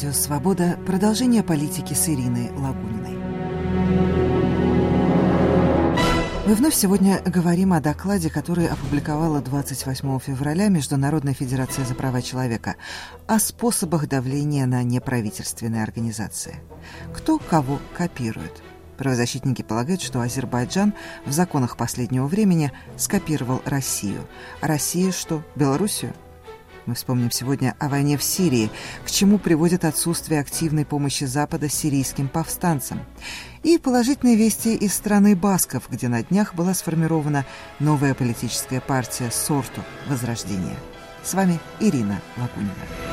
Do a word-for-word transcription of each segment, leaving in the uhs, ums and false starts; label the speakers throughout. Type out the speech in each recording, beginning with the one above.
Speaker 1: Радио «Свобода». Продолжение политики с Ириной Лагуниной. Мы вновь сегодня говорим о докладе, который опубликовала двадцать восьмого февраля Международная федерация за права человека, о способах давления на неправительственные организации. Кто кого копирует? Правозащитники полагают, что Азербайджан в законах последнего времени скопировал Россию. А Россия что, Белоруссию? Мы вспомним сегодня о войне в Сирии, к чему приводит отсутствие активной помощи Запада сирийским повстанцам. И положительные вести из страны басков, где на днях была сформирована новая политическая партия «Сорту. Возрождение». С вами Ирина Лагунина.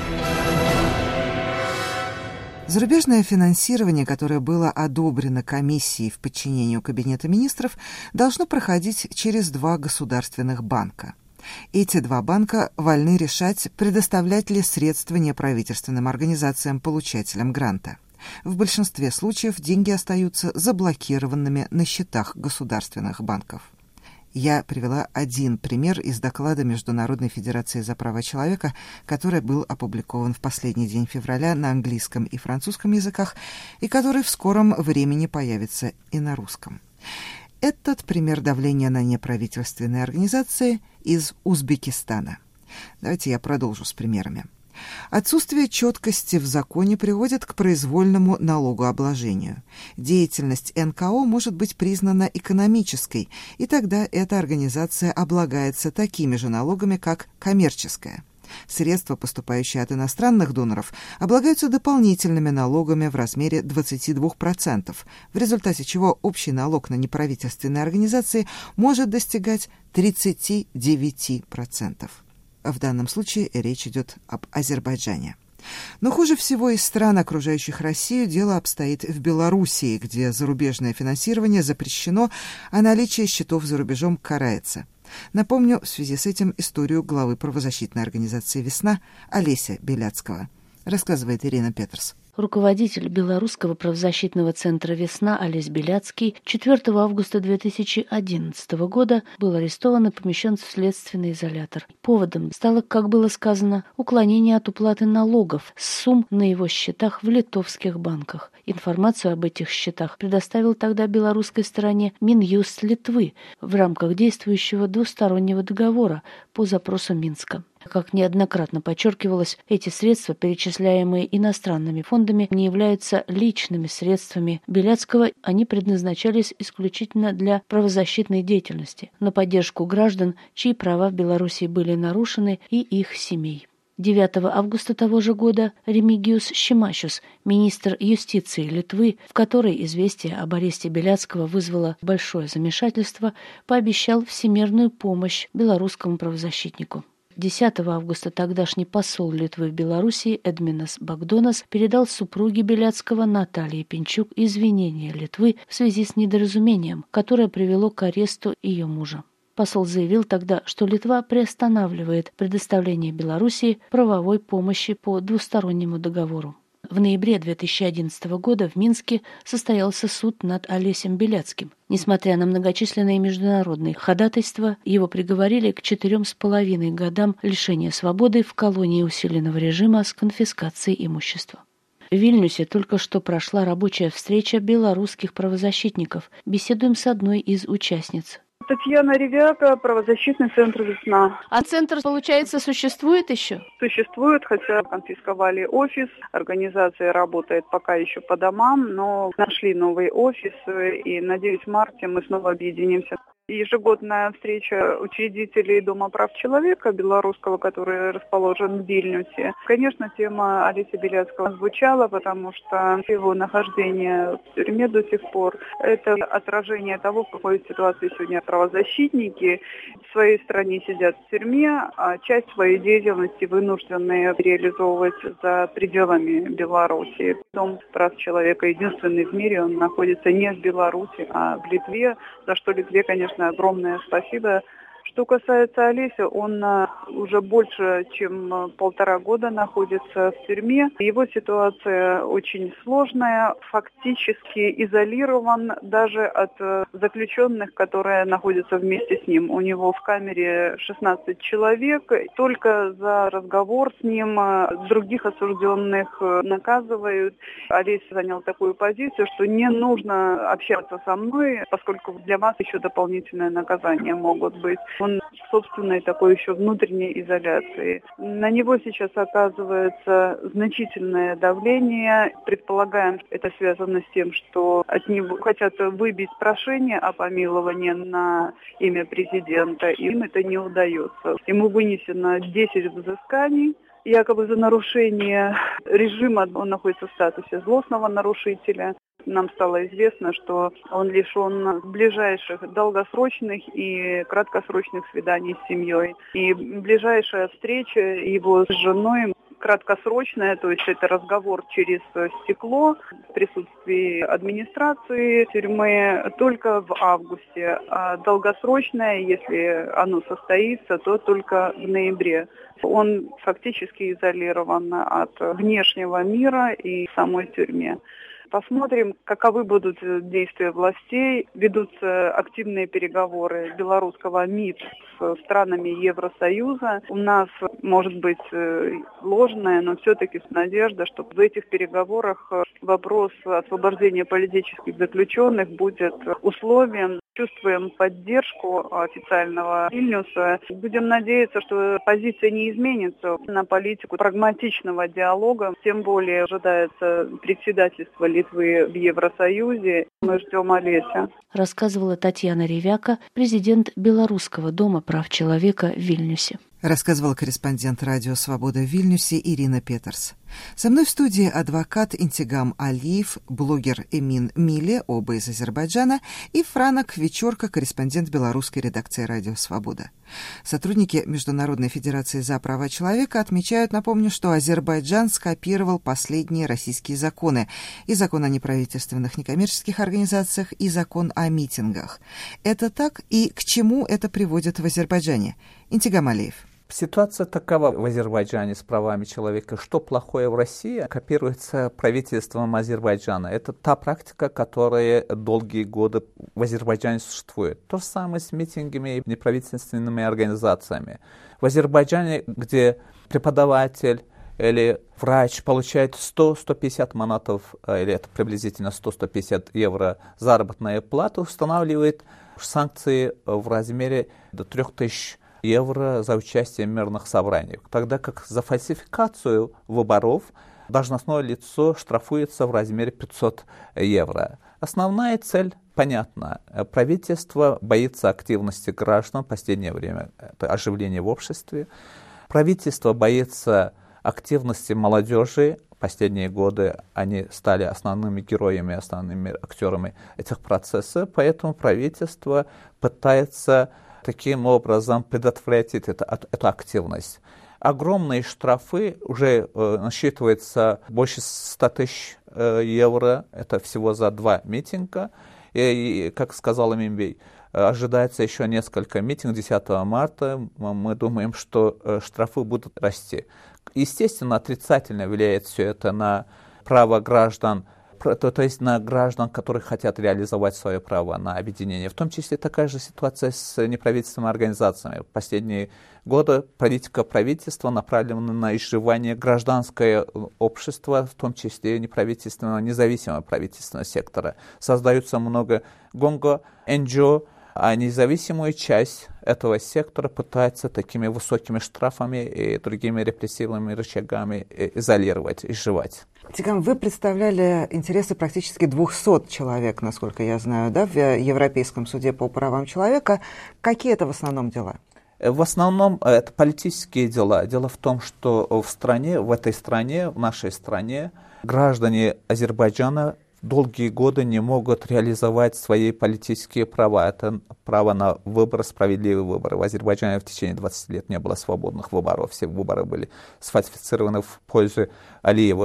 Speaker 1: Зарубежное финансирование, которое было одобрено комиссией в подчинении Кабинета министров, должно проходить через два государственных банка. Эти два банка вольны решать, предоставлять ли средства неправительственным организациям-получателям гранта. В большинстве случаев деньги остаются заблокированными на счетах государственных банков. Я привела один пример из доклада Международной федерации за права человека, который был опубликован в последний день февраля на английском и французском языках и который в скором времени появится и на русском. Этот пример давления на неправительственные организации из Узбекистана. Давайте я продолжу с примерами. Отсутствие четкости в законе приводит к произвольному налогообложению. Деятельность эн ка о может быть признана экономической, и тогда эта организация облагается такими же налогами, как коммерческая. Средства, поступающие от иностранных доноров, облагаются дополнительными налогами в размере двадцать два процента, в результате чего общий налог на неправительственные организации может достигать тридцать девять процентов. В данном случае речь идет об Азербайджане. Но хуже всего из стран, окружающих Россию, дело обстоит в Белоруссии, где зарубежное финансирование запрещено, а наличие счетов за рубежом карается. Напомню в связи с этим историю главы правозащитной организации «Весна» Олеся Беляцкого. Рассказывает Ирина Петерс.
Speaker 2: Руководитель Белорусского правозащитного центра «Весна» Олесь Беляцкий четвёртого августа две тысячи одиннадцатого года был арестован и помещен в следственный изолятор. Поводом стало, как было сказано, уклонение от уплаты налогов с сумм на его счетах в литовских банках. Информацию об этих счетах предоставил тогда белорусской стороне Минюст Литвы в рамках действующего двустороннего договора по запросу Минска. Как неоднократно подчеркивалось, эти средства, перечисляемые иностранными фондами, не являются личными средствами Беляцкого, они предназначались исключительно для правозащитной деятельности, на поддержку граждан, чьи права в Беларуси были нарушены, и их семей. девятого августа того же года Ремигиус Шимашус, министр юстиции Литвы, в которой известие об аресте Беляцкого вызвало большое замешательство, пообещал всемирную помощь белорусскому правозащитнику. десятого августа тогдашний посол Литвы в Белоруссии Эдминас Богдонас передал супруге Беляцкого Наталье Пинчук извинения Литвы в связи с недоразумением, которое привело к аресту ее мужа. Посол заявил тогда, что Литва приостанавливает предоставление Белоруссии правовой помощи по двустороннему договору. В ноябре две тысячи одиннадцатого года в Минске состоялся суд над Олесем Беляцким. Несмотря на многочисленные международные ходатайства, его приговорили к четырем с половиной годам лишения свободы в колонии усиленного режима с конфискацией имущества. В Вильнюсе только что прошла рабочая встреча белорусских правозащитников. Беседуем с одной из участниц.
Speaker 3: Татьяна Ревяка, правозащитный центр «Весна».
Speaker 2: А центр, получается, существует еще?
Speaker 3: Существует, хотя конфисковали офис. Организация работает пока еще по домам, но нашли новый офис, и, надеюсь, в марте мы снова объединимся. Ежегодная встреча учредителей Дома прав человека белорусского, который расположен в Вильнюсе. Конечно, тема Олеся Беляцкого звучала, потому что его нахождение в тюрьме до сих пор – это отражение того, в какой ситуации сегодня правозащитники в своей стране сидят в тюрьме, а часть своей деятельности вынуждены реализовывать за пределами Беларуси. Дом прав человека единственный в мире, он находится не в Беларуси, а в Литве, за что Литве, конечно, огромное спасибо Что касается Олеся, он уже больше, чем полтора года находится в тюрьме. Его ситуация очень сложная, фактически изолирован даже от заключенных, которые находятся вместе с ним. У него в камере шестнадцать человек. Только за разговор с ним других осужденных наказывают. Олесь занял такую позицию, что не нужно общаться со мной, поскольку для вас еще дополнительное наказание могут быть. Он в собственной такой еще внутренней изоляции. На него сейчас оказывается значительное давление. Предполагаем, это связано с тем, что от него хотят выбить прошение о помиловании на имя президента. Им это не удается. Ему вынесено десять взысканий. Якобы за нарушение режима он находится в статусе злостного нарушителя. Нам стало известно, что он лишен ближайших долгосрочных и краткосрочных свиданий с семьей. И ближайшая встреча его с женой краткосрочная, то есть это разговор через стекло в присутствии администрации тюрьмы только в августе, а долгосрочная, если оно состоится, то только в ноябре. Он фактически изолирован от внешнего мира и самой тюрьме. Посмотрим, каковы будут действия властей. Ведутся активные переговоры белорусского МИД с странами Евросоюза. У нас может быть ложная, но все-таки надежда, что в этих переговорах вопрос освобождения политических заключенных будет условием. Чувствуем поддержку официального Вильнюса. Будем надеяться, что позиция не изменится на политику прагматичного диалога. Тем более ожидается председательство Литвы в Евросоюзе. Мы ждем Олеся.
Speaker 2: Рассказывала Татьяна Ревяка, президент Белорусского дома прав человека в Вильнюсе.
Speaker 1: Рассказывала корреспондент радио «Свобода» в Вильнюсе Ирина Петерс. Со мной в студии адвокат Интигам Алиев, блогер Эмин Миле, оба из Азербайджана, и Франок Вечорка, корреспондент белорусской редакции «Радио Свобода». Сотрудники Международной федерации за права человека отмечают, напомню, что Азербайджан скопировал последние российские законы: и закон о неправительственных некоммерческих организациях, и закон о митингах. Это так, и к чему это приводит в Азербайджане? Интигам Алиев.
Speaker 4: Ситуация такова в Азербайджане с правами человека. Что плохое в России, копируется правительством Азербайджана. Это та практика, которая долгие годы в Азербайджане существует. То же самое с митингами и неправительственными организациями. В Азербайджане, где преподаватель или врач получает сто — сто пятьдесят манатов, или это приблизительно сто — сто пятьдесят евро заработная плата, устанавливает санкции в размере до трех тысяч евро за участие в мирных собраниях, тогда как за фальсификацию выборов должностное лицо штрафуется в размере пятьсот евро. Основная цель понятна. Правительство боится активности граждан в последнее время, это оживление в обществе. Правительство боится активности молодежи. В последние годы они стали основными героями, основными актерами этих процессов, поэтому правительство пытается таким образом предотвратить это, эту активность. Огромные штрафы, уже э, насчитывается больше ста тысяч э, евро, это всего за два митинга. И, и как сказал Эминбей, ожидается еще несколько митингов десятого марта. Мы думаем, что э, штрафы будут расти. Естественно, отрицательно влияет все это на право граждан, То, то есть на граждан, которые хотят реализовать свое право на объединение. В том числе такая же ситуация с неправительственными организациями. В последние годы политика правительства направлена на изживание гражданского общества, в том числе неправительственного, независимого правительственного сектора. Создается много гонго, эн джи о, а независимую часть этого сектора пытается такими высокими штрафами и другими репрессивными рычагами изолировать, изживать.
Speaker 1: Тигам, вы представляли интересы практически двухсот человек, насколько я знаю, да, в Европейском суде по правам человека. Какие это в основном дела?
Speaker 4: В основном это политические дела. Дело в том, что в стране, в этой стране, в нашей стране, граждане Азербайджана долгие годы не могут реализовать свои политические права. Это право на выбор, справедливый выбор. В Азербайджане в течение двадцати лет не было свободных выборов. Все выборы были сфальсифицированы в пользу Алиевых.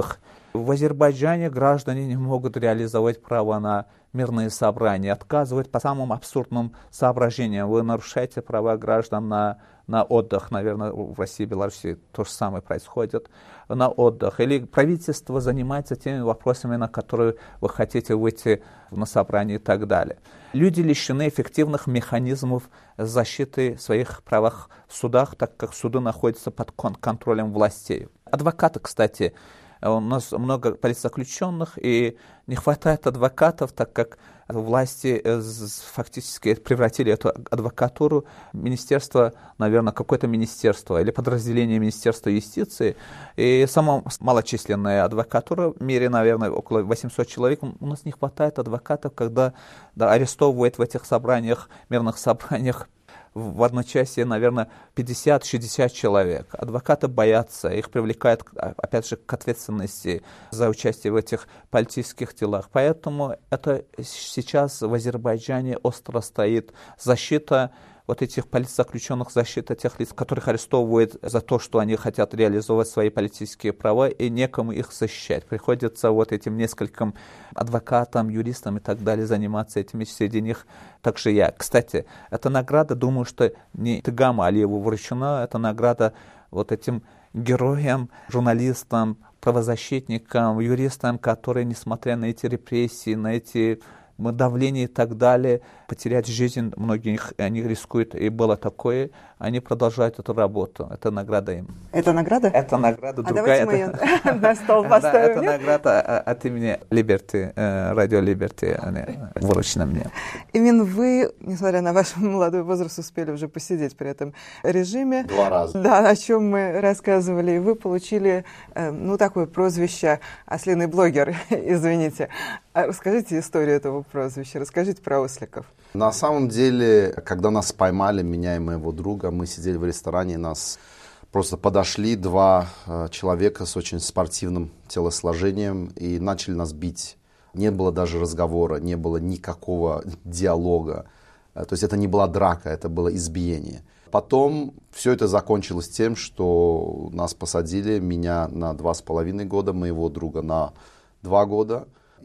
Speaker 4: В Азербайджане граждане не могут реализовать право на мирные собрания, отказывают по самым абсурдным соображениям. Вы нарушаете права граждан на, на отдых. Наверное, в России и Беларуси то же самое происходит. На отдых. Или правительство занимается теми вопросами, на которые вы хотите выйти на собрание и так далее. Люди лишены эффективных механизмов защиты своих прав в судах, так как суды находятся под контролем властей. Адвокаты, кстати, у нас много политзаключенных, и не хватает адвокатов, так как власти фактически превратили эту адвокатуру, министерство, наверное, какое-то министерство или подразделение Министерства юстиции. И самая малочисленная адвокатура в мире, наверное, около восемьсот человек. У нас не хватает адвокатов, когда да, арестовывают в этих собраниях, мирных собраниях, в одночасье, наверное, пятьдесят-шестьдесят человек. Адвокаты боятся, их привлекают, опять же, к ответственности за участие в этих политических делах. Поэтому это сейчас в Азербайджане остро стоит защита вот этих политзаключенных, защита тех лиц, которых арестовывают за то, что они хотят реализовать свои политические права, и некому их защищать. Приходится вот этим нескольким адвокатам, юристам и так далее заниматься этими, среди них также я. Кстати, эта награда, думаю, что не Тыгаму Алиеву вручена, это награда вот этим героям, журналистам, правозащитникам, юристам, которые, несмотря на эти репрессии, на эти давление и так далее, потерять жизнь, многие они рискуют, и было такое, они продолжают эту работу. Это награда им.
Speaker 1: Это награда?
Speaker 4: Это награда
Speaker 1: а
Speaker 4: другая.
Speaker 1: Давайте мы ее на стол поставим.
Speaker 4: Это награда от имени Liberty, радио Liberty, вручена мне.
Speaker 1: Именно вы, несмотря на ваш молодой возраст, успели уже посидеть при этом режиме.
Speaker 5: Два раза.
Speaker 1: Да, о чем мы рассказывали. И вы получили, ну, такое прозвище «Ослиный блогер», извините. А расскажите историю этого прозвища, расскажите про осликов.
Speaker 5: На самом деле, когда нас поймали, меня и моего друга, мы сидели в ресторане, нас просто подошли два э, человека с очень спортивным телосложением и начали нас бить. Не было даже разговора, не было никакого диалога. Э, то есть это не была драка, это было избиение. Потом все это закончилось тем, что нас посадили, меня на два с половиной года, моего друга на два года.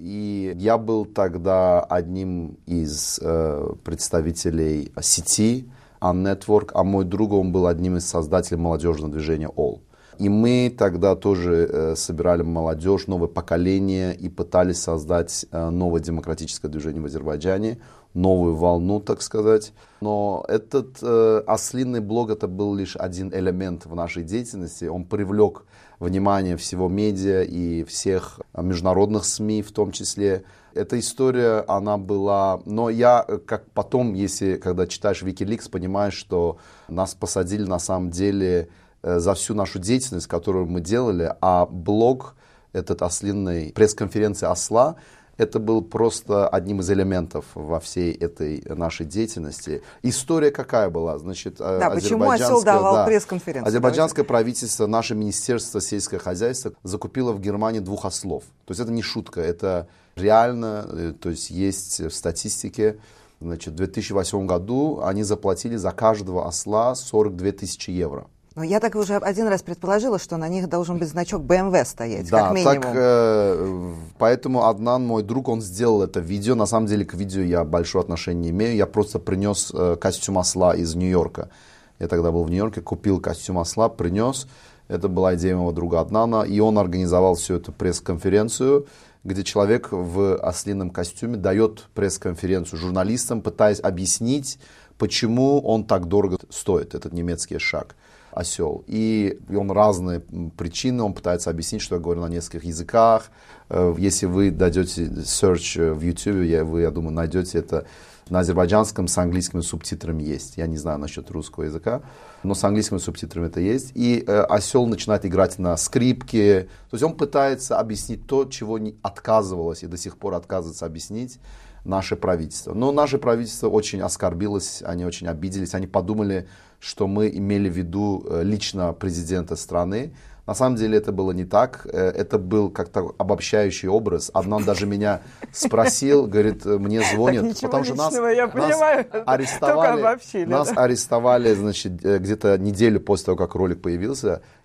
Speaker 5: И я был тогда одним из э, представителей сети Unnetwork, а мой друг, он был одним из создателей молодежного движения All. И мы тогда тоже э, собирали молодежь, новое поколение и пытались создать э, новое демократическое движение в Азербайджане, новую волну, так сказать. Но этот э, ослиный блог, это был лишь один элемент в нашей деятельности. Он привлек внимание всего медиа и всех международных СМИ в том числе. Эта история, она была... Но я, как потом, если, когда читаешь Wikileaks, понимаешь, что нас посадили на самом деле за всю нашу деятельность, которую мы делали, а блог, этот ослиный, пресс-конференция осла, это был просто одним из элементов во всей этой нашей деятельности. История какая была? Значит,
Speaker 1: да, почему осел давал да, пресс-конференцию?
Speaker 5: Азербайджанское правительство, наше министерство сельского хозяйства закупило в Германии двух ослов. То есть это не шутка, это реально, то есть есть в статистике. Значит, в две тысячи восьмом году они заплатили за каждого осла сорок две тысячи евро.
Speaker 1: Но я так уже один раз предположила, что на них должен быть значок бэ эм вэ стоять,
Speaker 5: да,
Speaker 1: как минимум.
Speaker 5: Так, э, поэтому Аднан, мой друг, он сделал это видео. На самом деле к видео я большое отношение не имею. Я просто принес э, костюм осла из Нью-Йорка. Я тогда был в Нью-Йорке, купил костюм осла, принес. Это была идея моего друга Аднана. И он организовал всю эту пресс-конференцию, где человек в ослином костюме дает пресс-конференцию журналистам, пытаясь объяснить, почему он так дорого стоит, этот немецкий шаг. Осел. И он разные причины, он пытается объяснить, что я говорю на нескольких языках. Если вы дадете search в YouTube, вы, я думаю, найдете это на азербайджанском с английскими субтитрами есть. Я не знаю насчет русского языка, но с английскими субтитрами это есть. И э, осел начинает играть на скрипке. То есть он пытается объяснить то, чего не отказывалось и до сих пор отказывается объяснить наше правительство. Но наше правительство очень оскорбилось, они очень обиделись, они подумали, что мы имели в виду лично президента страны. На самом деле это было не так, это был как-то обобщающий образ. Аднан даже меня спросил, говорит, мне звонят, потому что нас,
Speaker 1: я понимаю,
Speaker 5: нас арестовали,
Speaker 1: обобщили,
Speaker 5: нас
Speaker 1: да?
Speaker 5: арестовали, значит, где-то неделю после того, как ролик появился,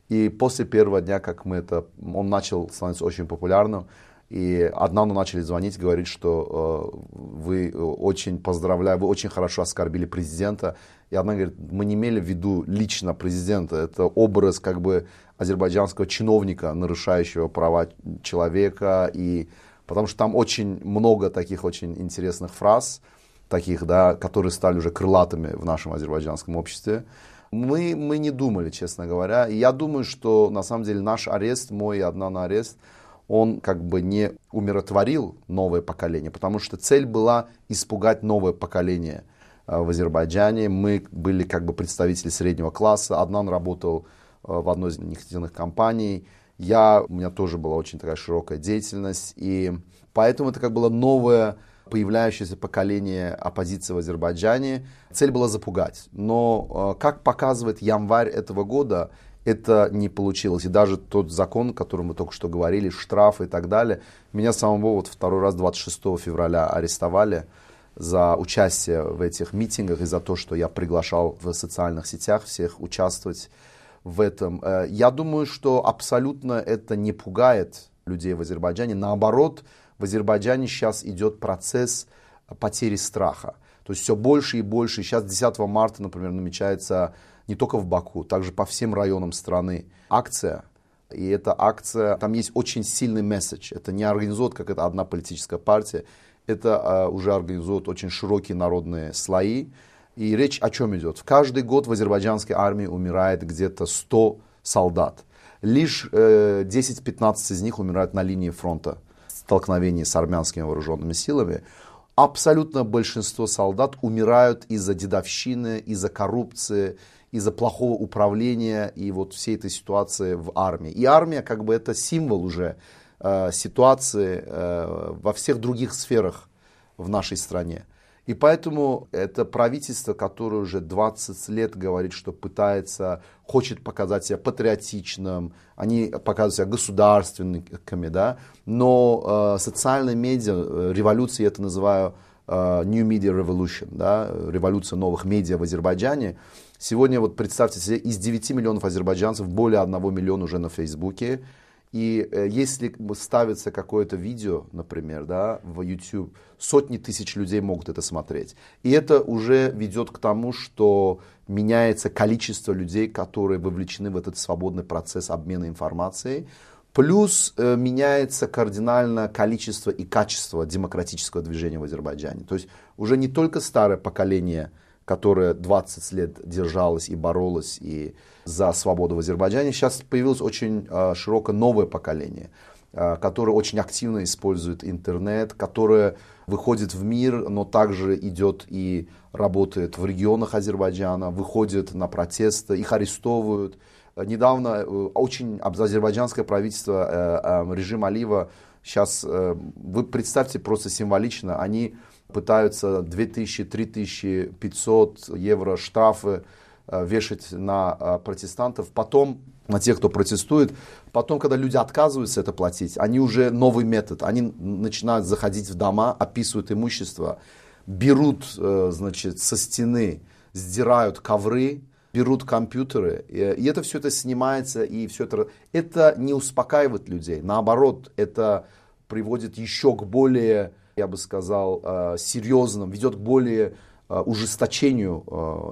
Speaker 5: И после первого дня, как мы это, он начал становиться очень популярным, и одному начали звонить, говорить, что э, вы очень поздравляю, вы очень хорошо оскорбили президента. И одна говорит, мы не имели в виду лично президента, это образ как бы азербайджанского чиновника, нарушающего права человека. И, потому что там очень много таких очень интересных фраз, таких, да, которые стали уже крылатыми в нашем азербайджанском обществе. Мы, мы не думали, честно говоря. И я думаю, что на самом деле наш арест, мой и Аднан арест, он как бы не умиротворил новое поколение, потому что цель была испугать новое поколение в Азербайджане. Мы были как бы представители среднего класса. Аднан работал в одной из нефтяных компаний. Я, у меня тоже была очень такая широкая деятельность. И поэтому это как было новое появляющееся поколение оппозиции в Азербайджане. Цель была запугать. Но, как показывает январь этого года, это не получилось. И даже тот закон, о котором мы только что говорили, штрафы и так далее, меня самого вот второй раз двадцать шестого февраля арестовали за участие в этих митингах и за то, что я приглашал в социальных сетях всех участвовать в этом. Я думаю, что абсолютно это не пугает людей в Азербайджане. Наоборот, в Азербайджане сейчас идет процесс потери страха. То есть все больше и больше. Сейчас десятого марта, например, намечается не только в Баку, также по всем районам страны акция. И эта акция, там есть очень сильный месседж. Это не организует как это одна политическая партия. Это uh, уже организуют очень широкие народные слои. И речь о чем идет? Каждый год в азербайджанской армии умирает где-то сто солдат. Лишь uh, десять-пятнадцать из них умирают на линии фронта в столкновении с армянскими вооруженными силами. Абсолютно большинство солдат умирают из-за дедовщины, из-за коррупции, из-за плохого управления и вот всей этой ситуации в армии. И армия как бы это символ уже э, ситуации э, во всех других сферах в нашей стране. И поэтому это правительство, которое уже двадцать лет говорит, что пытается, хочет показать себя патриотичным, они показывают себя государственниками, да, но э, социальные медиа, революция, я это называю э, New Media Revolution, да, революция новых медиа в Азербайджане. Сегодня вот представьте себе, из девяти миллионов азербайджанцев более одного миллиона уже на Фейсбуке. И э, если ставится какое-то видео, например, да, в YouTube, сотни тысяч людей могут это смотреть. И это уже ведет к тому, что меняется количество людей, которые вовлечены в этот свободный процесс обмена информацией. Плюс э, меняется кардинально количество и качество демократического движения в Азербайджане. То есть уже не только старое поколение, которая двадцать лет держалась и боролась и за свободу в Азербайджане. Сейчас появилось очень э, широкое новое поколение, э, которое очень активно использует интернет, которое выходит в мир, но также идет и работает в регионах Азербайджана, выходит на протесты, их арестовывают. Недавно э, очень азербайджанское правительство, э, э, режим Алиева, сейчас, э, вы представьте просто символично, они пытаются две тысячи - три тысячи пятьсот евро штрафы э, вешать на э, протестантов, потом на тех, кто протестует. Потом, когда люди отказываются это платить, они уже новый метод. Они начинают заходить в дома, описывают имущество, берут, э, значит, со стены, сдирают ковры, берут компьютеры. И, и это все это снимается, и все это... Это не успокаивает людей. Наоборот, это приводит еще к более... я бы сказал, серьезным, ведет к более ужесточению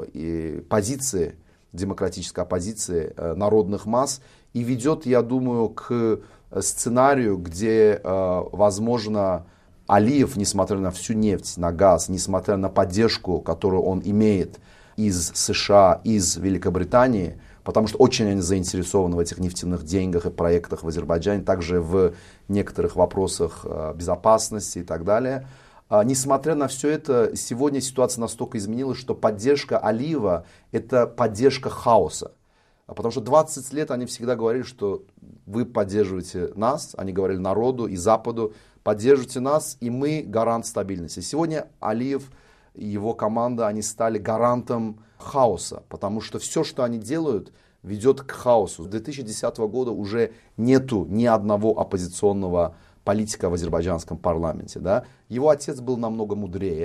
Speaker 5: и позиции, демократической оппозиции народных масс и ведет, я думаю, к сценарию, где, возможно, Алиев, несмотря на всю нефть, на газ, несмотря на поддержку, которую он имеет из США, из Великобритании, потому что очень они заинтересованы в этих нефтяных деньгах и проектах в Азербайджане, также в некоторых вопросах безопасности и так далее. Несмотря на все это, сегодня ситуация настолько изменилась, что поддержка Алиева – это поддержка хаоса. Потому что двадцать лет они всегда говорили, что вы поддерживаете нас, они говорили народу и Западу, поддерживайте нас, и мы гарант стабильности. Сегодня Алиев и его команда, они стали гарантом хаоса, потому что все, что они делают, ведет к хаосу. С две тысячи десятого года уже нету ни одного оппозиционного политика в азербайджанском парламенте. Да? Его отец был намного мудрее,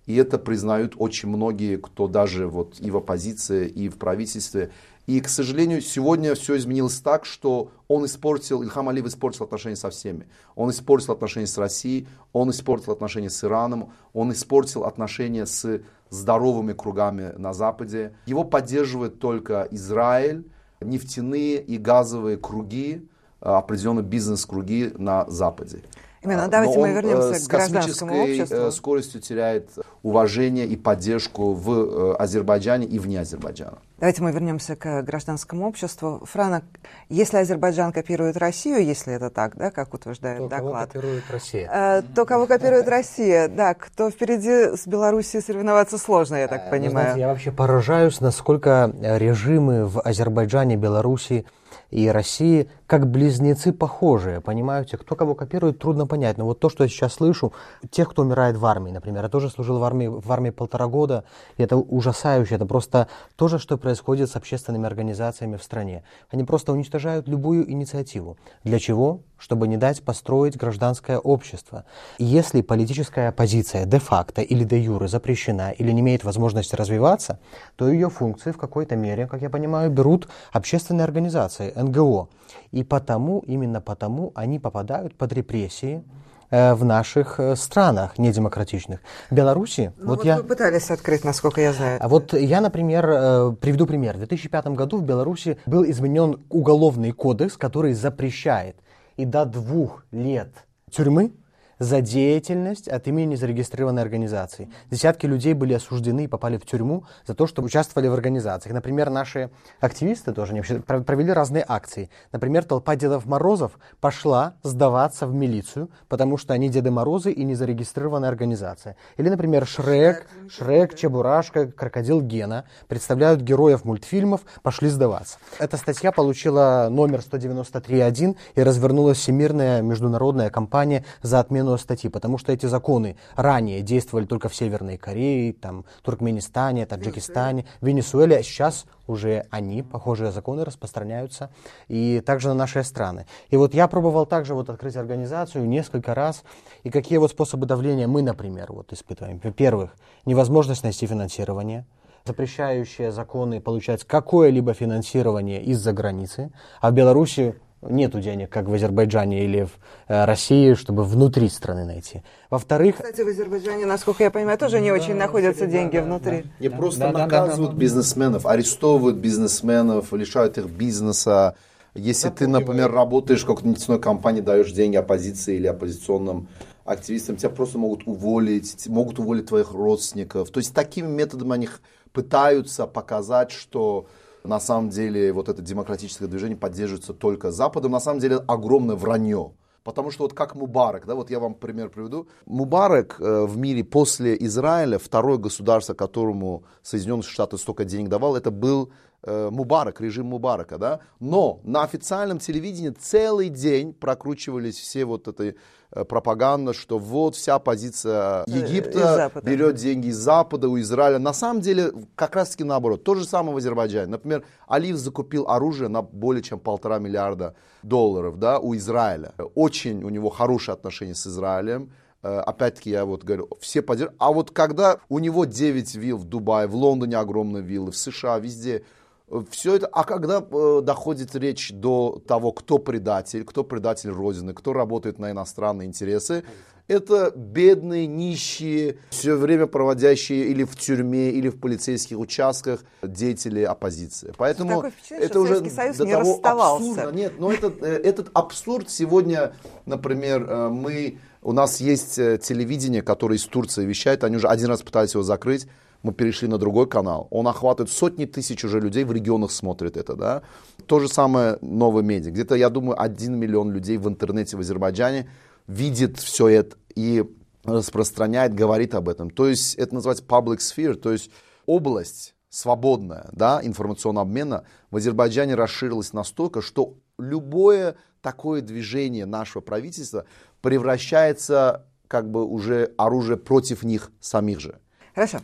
Speaker 5: И это признают очень многие, кто даже вот и в оппозиции, и в правительстве. И, к сожалению, сегодня все изменилось так, что он испортил, Ильхам Алиев испортил отношения со всеми. Он испортил отношения с Россией, он испортил отношения с Ираном, он испортил отношения с здоровыми кругами на Западе. Его поддерживает только Израиль, нефтяные и газовые круги, определенные бизнес-круги на Западе.
Speaker 1: Именно, давайте мы
Speaker 5: он,
Speaker 1: вернемся
Speaker 5: с
Speaker 1: к гражданскому обществу.
Speaker 5: космической скоростью теряет уважение и поддержку в Азербайджане и вне Азербайджана.
Speaker 1: Давайте мы вернемся к гражданскому обществу. Франа, если Азербайджан копирует Россию, если это так, да, как утверждает
Speaker 6: то
Speaker 1: доклад,
Speaker 6: кого копирует Россия?
Speaker 1: Э, то кого копирует Россия, да, кто впереди с Белоруссией соревноваться сложно, я так понимаю.
Speaker 6: Вы знаете, я вообще поражаюсь, насколько режимы в Азербайджане, Белоруссии и России как близнецы похожие, понимаете? Кто кого копирует, трудно понять. Но вот то, что я сейчас слышу, тех, кто умирает в армии, например, я тоже служил в армии, в армии полтора года, и это ужасающе, это просто то же, что происходит с общественными организациями в стране. Они просто уничтожают любую инициативу. Для чего? Чтобы не дать построить гражданское общество. И если политическая оппозиция де-факто или де-юре запрещена или не имеет возможности развиваться, то ее функции в какой-то мере, как я понимаю, берут общественные организации, эн гэ о. И потому, именно потому они попадают под репрессии э, в наших э, странах недемократичных. В Беларуси...
Speaker 1: Ну,
Speaker 6: вот
Speaker 1: вот
Speaker 6: я...
Speaker 1: вы пытались открыть, насколько я знаю.
Speaker 6: А вот я, например, э, приведу пример. В две тысячи пятом году в Беларуси был изменен уголовный кодекс, который запрещает и до двух лет тюрьмы за деятельность от имени незарегистрированной организации. Десятки людей были осуждены и попали в тюрьму за то, что участвовали в организациях. Например, наши активисты тоже они вообще провели разные акции. Например, толпа Дедов Морозов пошла сдаваться в милицию, потому что они Деды Морозы и незарегистрированная организация. Или, например, Шрек, Шрек, Чебурашка, Крокодил Гена представляют героев мультфильмов, пошли сдаваться. Эта статья получила номер сто девяносто три один и развернулась всемирная международная кампания за отмену статьи, потому что эти законы ранее действовали только в Северной Корее, там, Туркменистане, Таджикистане, Венесуэле, а сейчас уже они, похожие законы, распространяются и также на наши страны. И вот я пробовал также вот открыть организацию несколько раз, и какие вот способы давления мы, например, вот испытываем. Во-первых, невозможность найти финансирование, запрещающие законы получать какое-либо финансирование из-за границы, а в Беларуси нету денег, как в Азербайджане или в э, России, чтобы внутри страны найти. Во-вторых...
Speaker 1: Кстати, в Азербайджане, насколько я понимаю, тоже не очень да, находятся деньги да, внутри.
Speaker 5: Да, да. И
Speaker 6: да,
Speaker 5: просто
Speaker 6: да,
Speaker 5: наказывают
Speaker 6: да, да, да.
Speaker 5: бизнесменов, арестовывают бизнесменов, лишают их бизнеса. Если да, ты, например, работаешь в какой-то нефтяной компании, даешь деньги оппозиции или оппозиционным активистам, тебя просто могут уволить, могут уволить твоих родственников. То есть такими методами они пытаются показать, что на самом деле вот это демократическое движение поддерживается только Западом. На самом деле огромное вранье. Потому что вот как Мубарак, да, вот я вам пример приведу. Мубарак э, в мире после Израиля, второе государство, которому Соединенные Штаты столько денег давал, это был э, Мубарак, режим Мубарака, да. Но на официальном телевидении целый день прокручивались все вот этой э, пропаганда, что вот вся оппозиция Египта берет деньги из Запада, у Израиля. На самом деле как раз таки наоборот. То же самое в Азербайджане. Например, Алиев закупил оружие на более чем полтора миллиарда долларов, да, у Израиля. Очень у него хорошие отношения с Израилем. Опять-таки, я вот говорю, все поддерживают. А вот когда у него девять вилл в Дубае, в Лондоне огромные виллы, в США, везде, все это, а когда э, доходит речь до того, кто предатель, кто предатель Родины, кто работает на иностранные интересы, это бедные, нищие, все время проводящие или в тюрьме, или в полицейских участках деятели оппозиции. Поэтому это уже
Speaker 1: Союз
Speaker 5: до
Speaker 1: не
Speaker 5: того
Speaker 1: расставался.
Speaker 5: абсурдно. Нет, но этот, этот абсурд сегодня, например, мы, у нас есть телевидение, которое из Турции вещает, они уже один раз пытались его закрыть. Мы перешли на другой канал. Он охватывает сотни тысяч уже людей, в регионах смотрят это, да. То же самое новые медиа. Где-то, я думаю, один миллион людей в интернете в Азербайджане видит все это и распространяет, говорит об этом. То есть это называется public sphere, то есть область свободная, да, информационного обмена в Азербайджане расширилась настолько, что любое такое движение нашего правительства превращается как бы уже оружие против них самих же.
Speaker 1: Хорошо.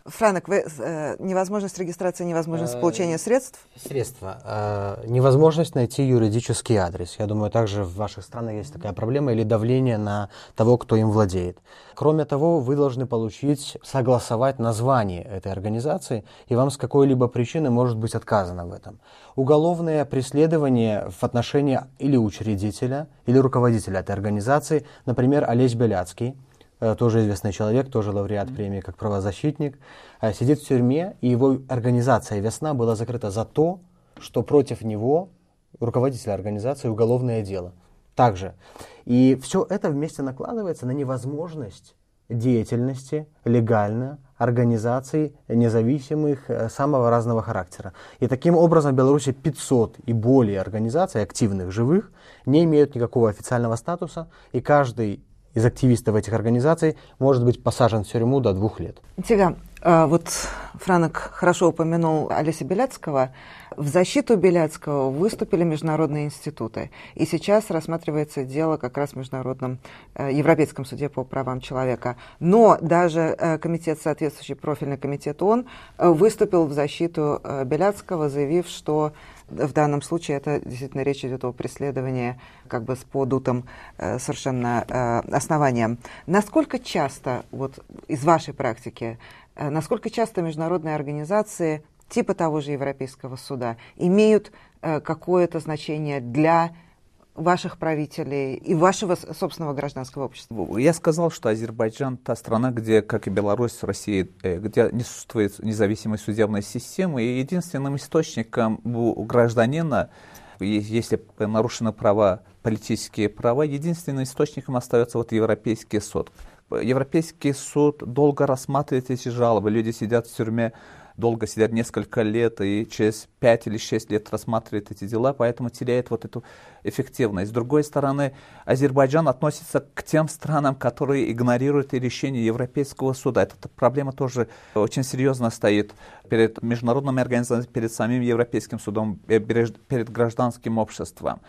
Speaker 1: Франок, вы, э, невозможность регистрации, невозможность получения средств?
Speaker 6: Средства. Э, невозможность найти юридический адрес. Я думаю, также в ваших странах есть такая проблема, или давление на того, кто им владеет. Кроме того, вы должны получить, согласовать название этой организации, и вам с какой-либо причины может быть отказано в этом. Уголовное преследование в отношении или учредителя, или руководителя этой организации, например, Олесь Беляцкий, тоже известный человек, тоже лауреат премии как правозащитник, сидит в тюрьме, и его организация «Весна» была закрыта за то, что против него, руководителя организации, уголовное дело. Также. И все это вместе накладывается на невозможность деятельности легально организаций независимых самого разного характера. И таким образом в Беларуси пятьсот и более организаций, активных, живых, не имеют никакого официального статуса, и каждый из активистов этих организаций может быть посажен в тюрьму до двух лет.
Speaker 1: Тига, вот Франок хорошо упомянул Олеся Беляцкого. В защиту Беляцкого выступили международные институты. И сейчас рассматривается дело как раз в Международном Европейском суде по правам человека. Но даже комитет, соответствующий профильный комитет ООН, выступил в защиту Беляцкого, заявив, что в данном случае это действительно речь идет о преследовании как бы с подутым э, совершенно э, основанием. Насколько часто, вот из вашей практики, э, насколько часто международные организации типа того же Европейского суда имеют э, какое-то значение для ваших правителей и вашего собственного гражданского общества?
Speaker 4: Я сказал, что Азербайджан та страна, где, как и Беларусь, Россия, где не существует независимой судебной системы, и единственным источником у гражданина, если нарушены права, политические права, единственным источником остается вот Европейский суд. Европейский суд долго рассматривает эти жалобы, люди сидят в тюрьме, долго сидят несколько лет и через пять или шесть лет рассматривают эти дела, поэтому теряет вот эту эффективность. С другой стороны, Азербайджан относится к тем странам, которые игнорируют решение Европейского суда. Эта проблема тоже очень серьезно стоит перед международными организациями, перед самим Европейским судом, перед гражданским обществом.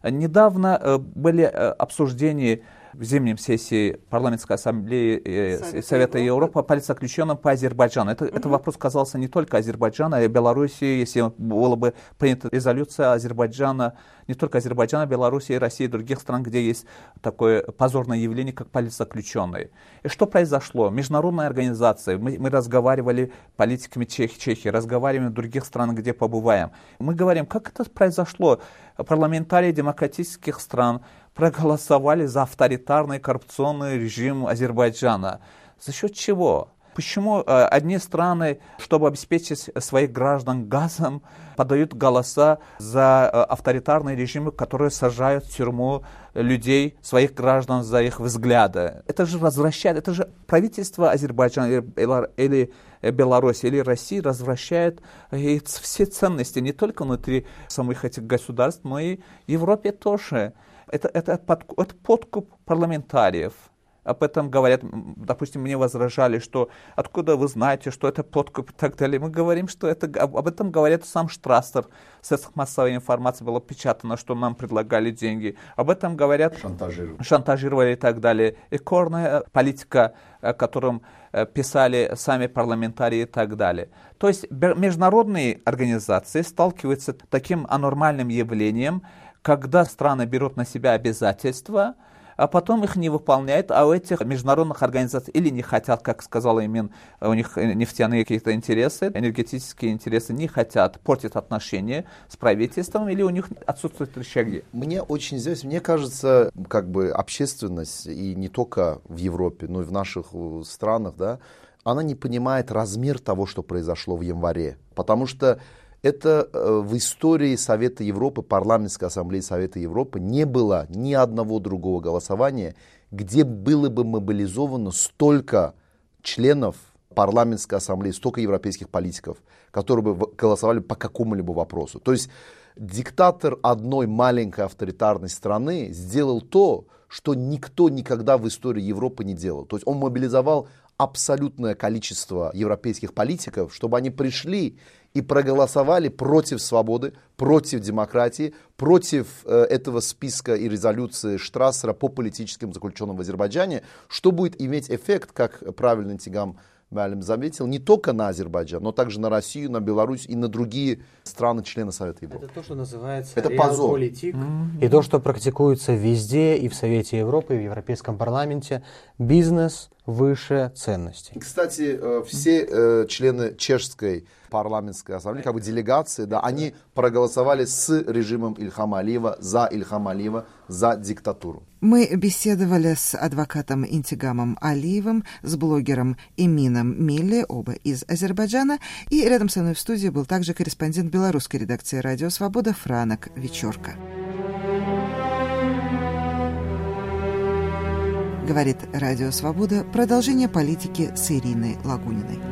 Speaker 4: Недавно были обсуждения в зимнем сессии Парламентской ассамблеи Совета, Совета Европы, Европы политзаключенным по Азербайджану. Это, mm-hmm. это вопрос касался не только Азербайджана, а и Беларуси. Если была бы принята резолюция Азербайджана, не только Азербайджана, Беларуси, России и других стран, где есть такое позорное явление, как политзаключенные. И что произошло? Международные организации, мы, мы разговаривали с политиками Чехии, Чехии, разговариваем в других странах, где побываем. Мы говорим, как это произошло? Парламентарии демократических стран проголосовали за авторитарный коррупционный режим Азербайджана. За счет чего? Почему э, одни страны, чтобы обеспечить своих граждан газом, подают голоса за э, авторитарные режимы, которые сажают в тюрьму людей, своих граждан за их взгляды? Это же возвращает, это же правительство Азербайджана или, или Беларуси или России развращает все ценности не только внутри самих этих государств, но и в Европе тоже. Это, это, под, это подкуп парламентариев. Об этом говорят, допустим, мне возражали, что откуда вы знаете, что это подкуп и так далее. Мы говорим, что это, об этом говорят сам Штрассер. В средствах массовой информации было печатано, что нам предлагали деньги. Об этом говорят, шантажировали, шантажировали и так далее. И корная политика, о котором писали сами парламентарии и так далее. То есть международные организации сталкиваются с таким анормальным явлением, когда страны берут на себя обязательства, а потом их не выполняют, а у этих международных организаций или не хотят, как сказал Эмин, у них нефтяные какие-то интересы, энергетические интересы, не хотят, портят отношения с правительством, или у них отсутствуют рычаги.
Speaker 5: Мне очень здесь, мне кажется, как бы общественность, и не только в Европе, но и в наших странах, да, она не понимает размер того, что произошло в январе, потому что это э, в истории Совета Европы, Парламентской ассамблеи Совета Европы не было ни одного другого голосования, где было бы мобилизовано столько членов Парламентской ассамблеи, столько европейских политиков, которые бы голосовали по какому-либо вопросу. То есть диктатор одной маленькой авторитарной страны сделал то, что никто никогда в истории Европы не делал. То есть он мобилизовал абсолютное количество европейских политиков, чтобы они пришли и проголосовали против свободы, против демократии, против э, этого списка и резолюции Штрассера по политическим заключенным в Азербайджане, что будет иметь эффект, как правильно Тигам Муалим заметил, не только на Азербайджан, но также на Россию, на Беларусь и на другие страны-члены Совета Европы.
Speaker 6: Это то, что называется
Speaker 5: это позор.
Speaker 6: Mm-hmm. И то, что практикуется везде, и в Совете Европы, и в Европейском парламенте. Бизнес выше ценностей.
Speaker 5: Кстати, все члены чешской парламентской ассамблеи, как бы делегации, да, они проголосовали с режимом Ильхама Алиева, за Ильхама Алиева, за диктатуру.
Speaker 1: Мы беседовали с адвокатом Интигамом Алиевым, с блогером Эмином Милли, оба из Азербайджана, и рядом со мной в студии был также корреспондент белорусской редакции «Радио Свобода» Франок Вечерка. Говорит «Радио Свобода», продолжение политики с Ириной Лагуниной.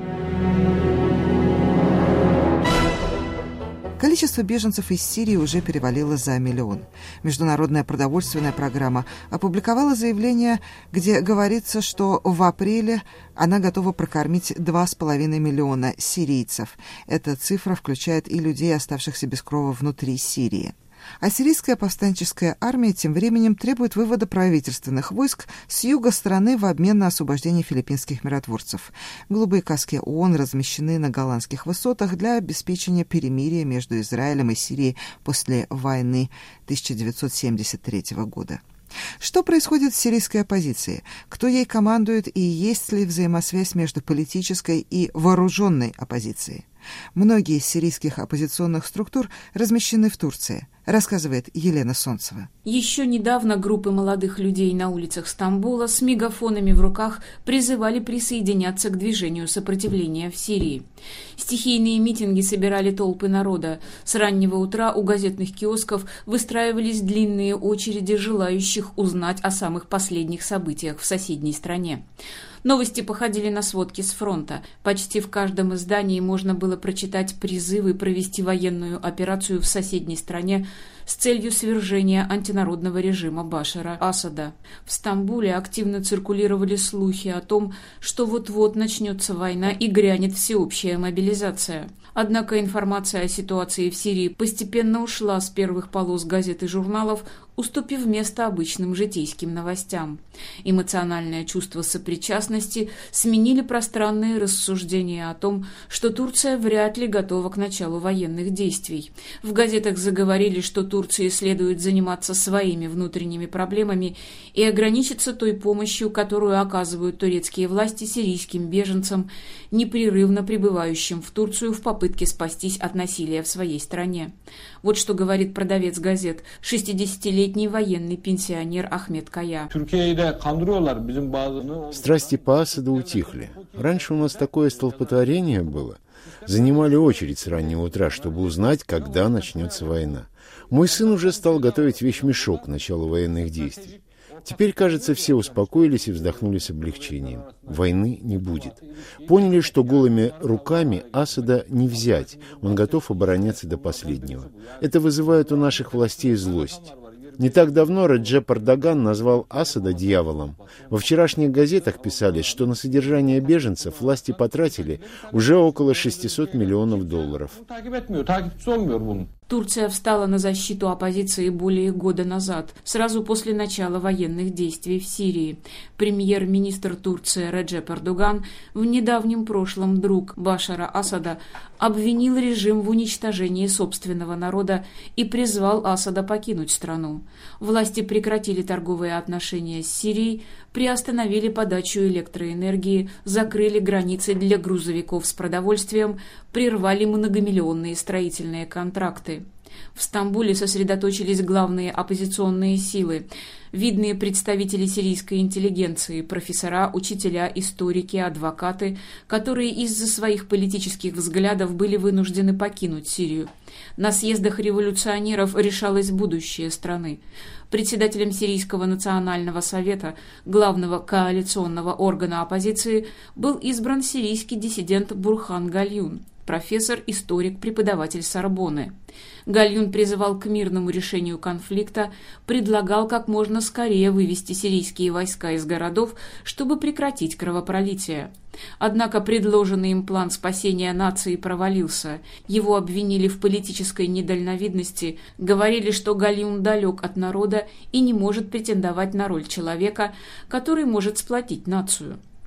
Speaker 1: Количество беженцев из Сирии уже перевалило за миллион. Международная продовольственная программа опубликовала заявление, где говорится, что в апреле она готова прокормить два с половиной миллиона сирийцев. Эта цифра включает и людей, оставшихся без крова внутри Сирии. А сирийская повстанческая армия тем временем требует вывода правительственных войск с юга страны в обмен на освобождение филиппинских миротворцев. Голубые каски ООН размещены на голландских высотах для обеспечения перемирия между Израилем и Сирией после войны тысяча девятьсот семьдесят третьего года. Что происходит в сирийской оппозиции? Кто ей командует и есть ли взаимосвязь между политической и вооруженной оппозицией? Многие из сирийских оппозиционных структур размещены в Турции, рассказывает Елена Солнцева.
Speaker 7: Еще недавно группы молодых людей на улицах Стамбула с мегафонами в руках призывали присоединяться к движению сопротивления в Сирии. Стихийные митинги собирали толпы народа. С раннего утра у газетных киосков выстраивались длинные очереди желающих узнать о самых последних событиях в соседней стране. Новости походили на сводки с фронта. Почти в каждом издании можно было прочитать призывы провести военную операцию в соседней стране с целью свержения антинародного режима Башара Асада. В Стамбуле активно циркулировали слухи о том, что вот-вот начнется война и грянет всеобщая мобилизация. Однако информация о ситуации в Сирии постепенно ушла с первых полос газет и журналов, уступив место обычным житейским новостям. Эмоциональное чувство сопричастности сменили пространные рассуждения о том, что Турция вряд ли готова к началу военных действий. В газетах заговорили, что Турции следует заниматься своими внутренними проблемами и ограничиться той помощью, которую оказывают турецкие власти сирийским беженцам, непрерывно прибывающим в Турцию в попытке спастись от насилия в своей стране. Вот что говорит продавец газет, шестидесятилетний военный пенсионер Ахмед Кая.
Speaker 8: Страсти по Асаду утихли. Раньше у нас такое столпотворение было. Занимали очередь с раннего утра, чтобы узнать, когда начнется война. Мой сын уже стал готовить вещмешок к началу военных действий. Теперь, кажется, все успокоились и вздохнули с облегчением. Войны не будет. Поняли, что голыми руками Асада не взять. Он готов обороняться до последнего. Это вызывает у наших властей злость. Не так давно Реджеп Эрдоган назвал Асада дьяволом. Во вчерашних газетах писали, что на содержание беженцев власти потратили уже около шестисот миллионов долларов.
Speaker 7: Турция встала на защиту оппозиции более года назад, сразу после начала военных действий в Сирии. Премьер-министр Турции Реджеп Эрдоган, в недавнем прошлом друг Башара Асада, обвинил режим в уничтожении собственного народа и призвал Асада покинуть страну. Власти прекратили торговые отношения с Сирией, приостановили подачу электроэнергии, закрыли границы для грузовиков с продовольствием, прервали многомиллионные строительные контракты. В Стамбуле сосредоточились главные оппозиционные силы. Видные представители сирийской интеллигенции, профессора, учителя, историки, адвокаты, которые из-за своих политических взглядов были вынуждены покинуть Сирию. На съездах революционеров решалось будущее страны. Председателем Сирийского национального совета, главного коалиционного органа оппозиции, был избран сирийский диссидент Бурхан Гальюн, профессор, историк, преподаватель Сорбонны. Гальюн призывал к мирному решению конфликта, предлагал как можно скорее вывести сирийские войска из городов, чтобы прекратить кровопролитие. Однако предложенный им план спасения нации провалился. Его обвинили в политической недальновидности, говорили, что Гальюн далек от народа и не может претендовать на роль человека, который может сплотить нацию.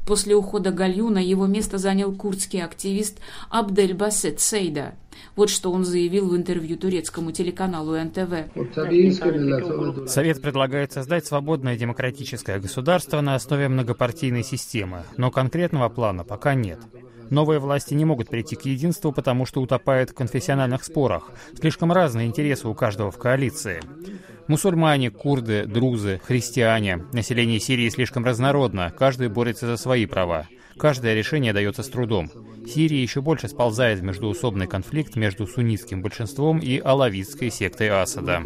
Speaker 7: После ухода Гальюна его место занял курдский активист Абдель-Басет Сейда. Вот что он заявил в интервью турецкому телеканалу эн тэ вэ.
Speaker 9: Совет предлагает создать свободное демократическое государство на основе многопартийной системы, но конкретного плана пока нет. Новые власти не могут прийти к единству, потому что утопают в конфессиональных спорах. Слишком разные интересы у каждого в коалиции. Мусульмане, курды, друзы, христиане. Население Сирии слишком разнородно, каждый борется за свои права. Каждое решение дается с трудом. Сирия еще больше сползает в междоусобный конфликт между суннитским большинством и алавитской сектой Асада.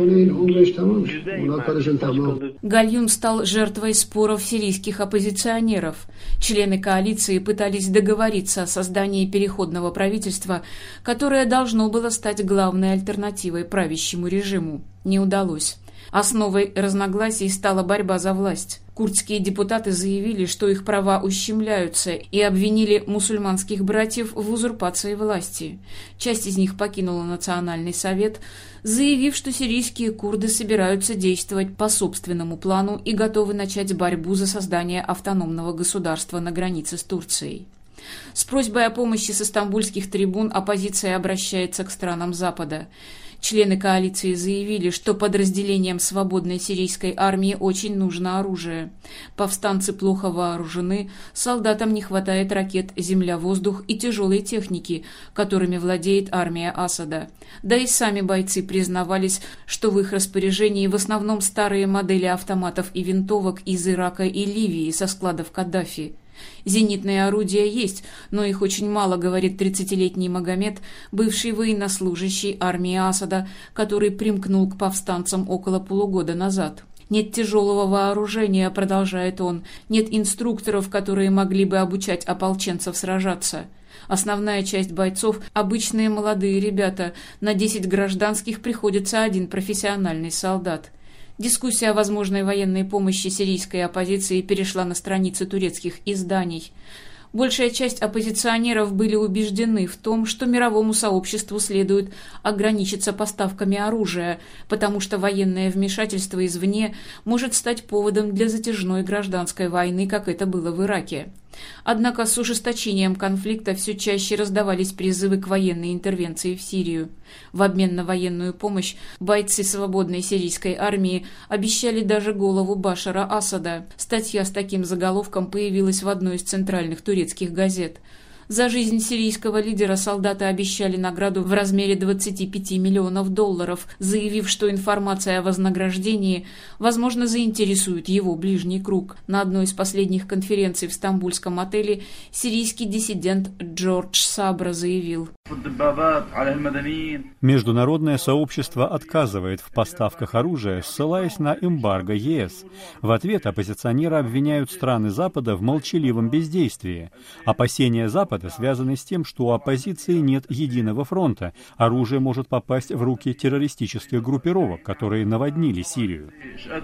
Speaker 7: Гальюн стал жертвой споров сирийских оппозиционеров. Члены коалиции пытались договориться о создании переходного правительства, которое должно было стать главной альтернативой правящему режиму. Не удалось. Основой разногласий стала борьба за власть. Курдские депутаты заявили, что их права ущемляются, и обвинили мусульманских братьев в узурпации власти. Часть из них покинула Национальный совет, заявив, что сирийские курды собираются действовать по собственному плану и готовы начать борьбу за создание автономного государства на границе с Турцией. С просьбой о помощи с истамбульских трибун оппозиция обращается к странам Запада. Члены коалиции заявили, что подразделениям свободной сирийской армии очень нужно оружие. Повстанцы плохо вооружены, солдатам не хватает ракет «Земля-воздух» и тяжелой техники, которыми владеет армия Асада. Да и сами бойцы признавались, что в их распоряжении в основном старые модели автоматов и винтовок из Ирака и Ливии со складов Каддафи. Зенитные орудия есть, но их очень мало, говорит тридцатилетний Магомед, бывший военнослужащий армии Асада, который примкнул к повстанцам около полугода назад. Нет тяжелого вооружения, продолжает он, нет инструкторов, которые могли бы обучать ополченцев сражаться. Основная часть бойцов – обычные молодые ребята, на десять гражданских приходится один профессиональный солдат. Дискуссия о возможной военной помощи сирийской оппозиции перешла на страницы турецких изданий. Большая часть оппозиционеров были убеждены в том, что мировому сообществу следует ограничиться поставками оружия, потому что военное вмешательство извне может стать поводом для затяжной гражданской войны, как это было в Ираке. Однако с ужесточением конфликта все чаще раздавались призывы к военной интервенции в Сирию. В обмен на военную помощь бойцы свободной сирийской армии обещали даже голову Башара Асада. Статья с таким заголовком появилась в одной из центральных турецких газет. За жизнь сирийского лидера солдаты обещали награду в размере двадцати пяти миллионов долларов, заявив, что информация о вознаграждении, возможно, заинтересует его ближний круг. На одной из последних конференций в стамбульском отеле сирийский диссидент Джордж Сабра заявил:
Speaker 10: Международное сообщество отказывает в поставках оружия, ссылаясь на эмбарго ЕС. В ответ оппозиционеры обвиняют страны Запада в молчаливом бездействии. Опасения Запада связаны с тем, что у оппозиции нет единого фронта. Оружие может попасть в руки террористических группировок, которые наводнили Сирию.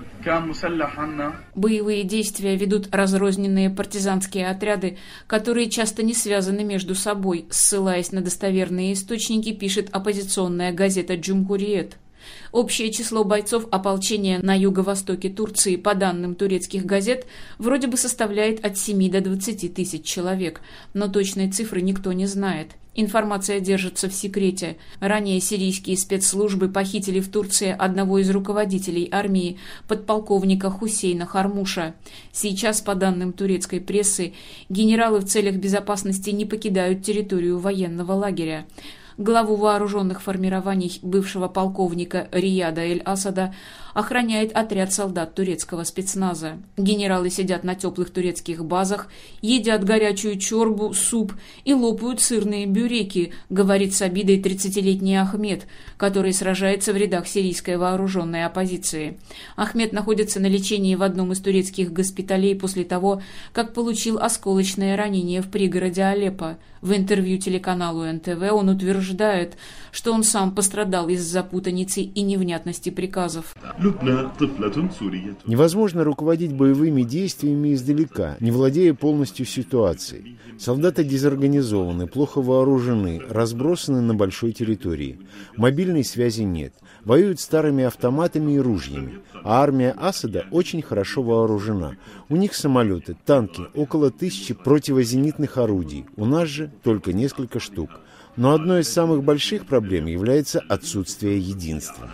Speaker 7: Боевые действия ведут разрозненные партизанские отряды, которые часто не связаны между собой, ссылаясь на достоверные источники, пишет оппозиционная газета «Джумхуриет». Общее число бойцов ополчения на юго-востоке Турции, по данным турецких газет, вроде бы составляет от семи до двадцати тысяч человек, но точной цифры никто не знает. Информация держится в секрете. Ранее сирийские спецслужбы похитили в Турции одного из руководителей армии, подполковника Хусейна Хармуша. Сейчас, по данным турецкой прессы, генералы в целях безопасности не покидают территорию военного лагеря. Главу вооруженных формирований бывшего полковника Рияда Эль-Асада охраняет отряд солдат турецкого спецназа. Генералы сидят на теплых турецких базах, едят горячую чорбу, суп и лопают сырные бюреки, говорит с обидой тридцатилетний Ахмед, который сражается в рядах сирийской вооруженной оппозиции. Ахмед находится на лечении в одном из турецких госпиталей после того, как получил осколочное ранение в пригороде Алеппо. В интервью телеканалу эн тэ вэ он утверждает, утверждает, что он сам пострадал из-за путаницы и невнятности приказов.
Speaker 8: Невозможно руководить боевыми действиями издалека, не владея полностью ситуацией. Солдаты дезорганизованы, плохо вооружены, разбросаны на большой территории. Мобильной связи нет. Воюют старыми автоматами и ружьями. А армия Асада очень хорошо вооружена. У них самолеты, танки, около тысячи противозенитных орудий. У нас же только несколько штук. Но одной из самых больших проблем является отсутствие единства.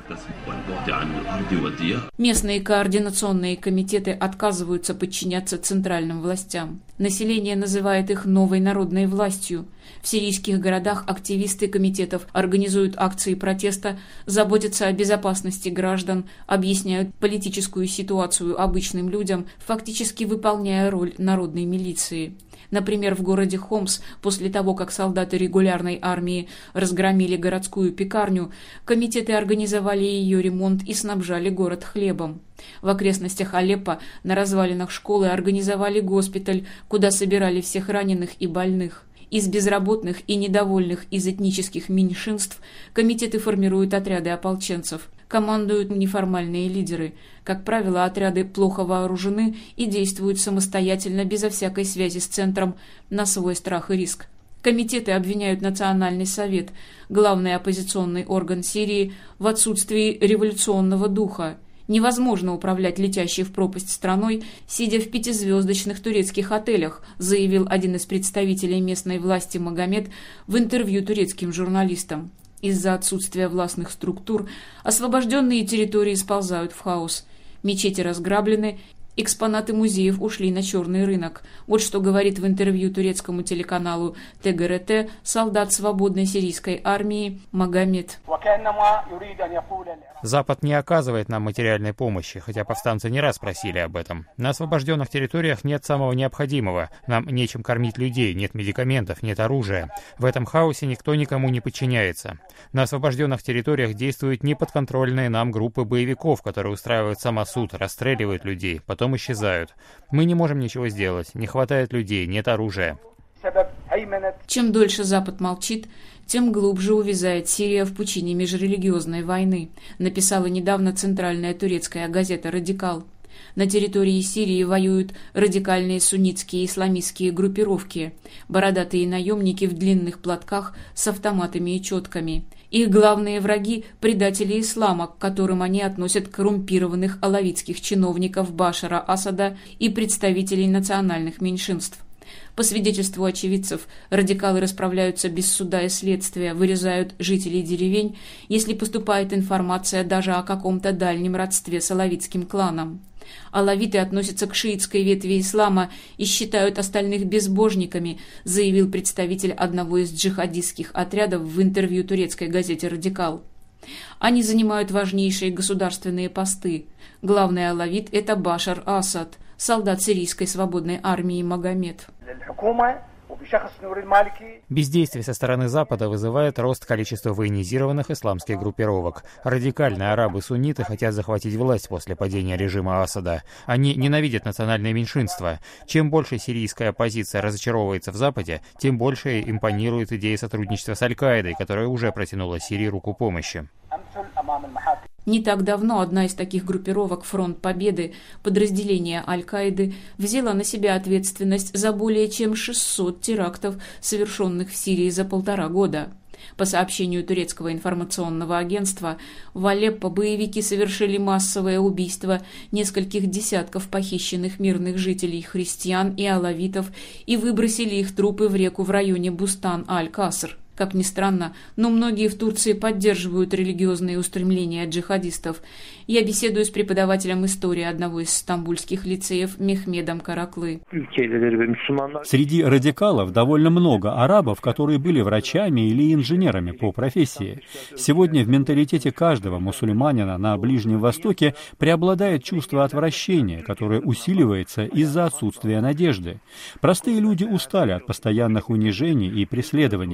Speaker 7: Местные координационные комитеты отказываются подчиняться центральным властям. Население называет их новой народной властью. В сирийских городах активисты комитетов организуют акции протеста, заботятся о безопасности граждан, объясняют политическую ситуацию обычным людям, фактически выполняя роль народной милиции. Например, в городе Хомс, после того, как солдаты регулярной армии разгромили городскую пекарню, комитеты организовали ее ремонт и снабжали город хлебом. В окрестностях Алеппо на развалинах школы организовали госпиталь, куда собирали всех раненых и больных. Из безработных и недовольных из этнических меньшинств комитеты формируют отряды ополченцев. Командуют неформальные лидеры. Как правило, отряды плохо вооружены и действуют самостоятельно, безо всякой связи с центром, на свой страх и риск. Комитеты обвиняют Национальный совет, главный оппозиционный орган Сирии, в отсутствии революционного духа. Невозможно управлять летящей в пропасть страной, сидя в пятизвездочных турецких отелях, заявил один из представителей местной власти Магомед в интервью турецким журналистам. Из-за отсутствия властных структур освобожденные территории сползают в хаос. Мечети разграблены, экспонаты музеев ушли на черный рынок. Вот что говорит в интервью турецкому телеканалу Тэ Гэ Рэ Тэ солдат свободной сирийской армии Магомед.
Speaker 9: Запад не оказывает нам материальной помощи, хотя повстанцы не раз просили об этом. На освобожденных территориях нет самого необходимого. Нам нечем кормить людей, нет медикаментов, нет оружия. В этом хаосе никто никому не подчиняется. На освобожденных территориях действуют неподконтрольные нам группы боевиков, которые устраивают самосуд, расстреливают людей, потом исчезают. Мы не можем ничего сделать, не хватает людей, нет оружия.
Speaker 7: Чем дольше Запад молчит, тем глубже увязает Сирия в пучине межрелигиозной войны, написала недавно центральная турецкая газета «Радикал». На территории Сирии воюют радикальные суннитские исламистские группировки, бородатые наемники в длинных платках с автоматами и четками. Их главные враги – предатели ислама, к которым они относят коррумпированных алавитских чиновников Башара Асада и представителей национальных меньшинств. По свидетельству очевидцев, радикалы расправляются без суда и следствия, вырезают жителей деревень, если поступает информация даже о каком-то дальнем родстве с алавитским кланом. Алавиты относятся к шиитской ветви ислама и считают остальных безбожниками, заявил представитель одного из джихадистских отрядов в интервью турецкой газете «Радикал». Они занимают важнейшие государственные посты. Главный алавит – это Башар Асад, солдат сирийской свободной армии Магомед.
Speaker 9: Бездействие со стороны Запада вызывает рост количества военизированных исламских группировок. Радикальные арабы-сунниты хотят захватить власть после падения режима Асада. Они ненавидят национальные меньшинства. Чем больше сирийская оппозиция разочаровывается в Западе, тем больше импонирует идея сотрудничества с Аль-Каидой, которая уже протянула Сирии руку помощи.
Speaker 7: Не так давно одна из таких группировок «Фронт Победы», подразделение Аль-Каиды, взяла на себя ответственность за более чем шестьсот терактов, совершенных в Сирии за полтора года. По сообщению турецкого информационного агентства, в Алеппо боевики совершили массовое убийство нескольких десятков похищенных мирных жителей христиан и алавитов и выбросили их трупы в реку в районе Бустан-Аль-Каср. Как ни странно, но многие в Турции поддерживают религиозные устремления джихадистов. Я беседую с преподавателем истории одного из стамбульских лицеев Мехмедом Караклы.
Speaker 10: Среди радикалов довольно много арабов, которые были врачами или инженерами по профессии. Сегодня в менталитете каждого мусульманина на Ближнем Востоке преобладает чувство отвращения, которое усиливается из-за отсутствия надежды. Простые люди устали от постоянных унижений и преследований.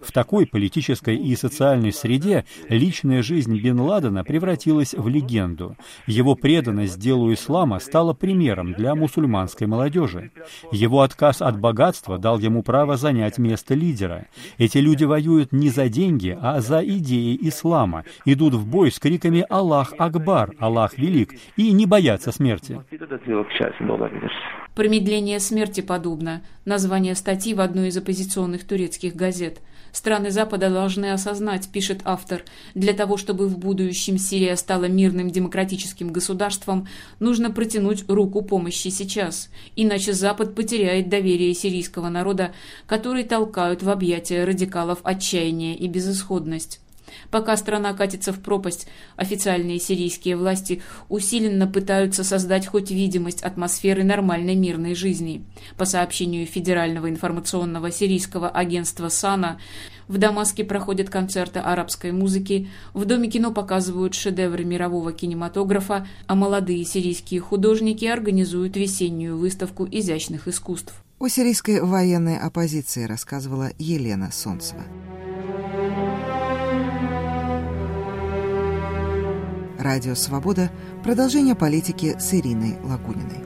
Speaker 10: В такой политической и социальной среде личная жизнь Бен Ладена превратилась в легенду. Его преданность делу ислама стала примером для мусульманской молодежи. Его отказ от богатства дал ему право занять место лидера. Эти люди воюют не за деньги, а за идеи ислама, идут в бой с криками «Аллах Акбар», «Аллах велик» и не боятся смерти.
Speaker 7: Промедление смерти подобно. Название статьи в одной из оппозиционных турецких газет. Страны Запада должны осознать, пишет автор, для того, чтобы в будущем Сирия стала мирным демократическим государством, нужно протянуть руку помощи сейчас. Иначе Запад потеряет доверие сирийского народа, который толкают в объятия радикалов отчаяние и безысходность. Пока страна катится в пропасть, официальные сирийские власти усиленно пытаются создать хоть видимость атмосферы нормальной мирной жизни. По сообщению Федерального информационного сирийского агентства САНА, в Дамаске проходят концерты арабской музыки, в Доме кино показывают шедевры мирового кинематографа, а молодые сирийские художники организуют весеннюю выставку изящных искусств.
Speaker 1: О сирийской военной оппозиции рассказывала Елена Солнцева. Радио «Свобода». Продолжение политики с Ириной Лагуниной.